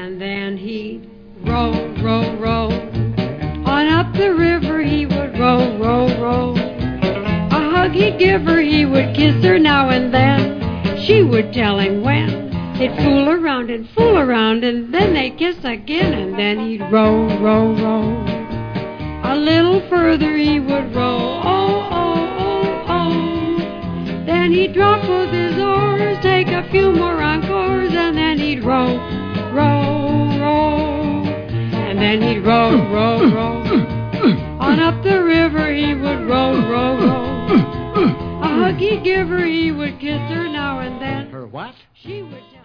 And then he'd row, row, row. On up the river he would row, row, row. A hug he'd give her, he would kiss her now and then. She would tell him when. They'd fool around, and then they'd kiss again. And then he'd row, row, row. A little further he would row, oh, oh, oh, oh. Then he'd drop both his oars, take a few more encores, and then he'd row, row, row. And then he'd row, row, row. On up the river he would row, row, row. A hug he'd give her, he would kiss her now and then. Her what? She would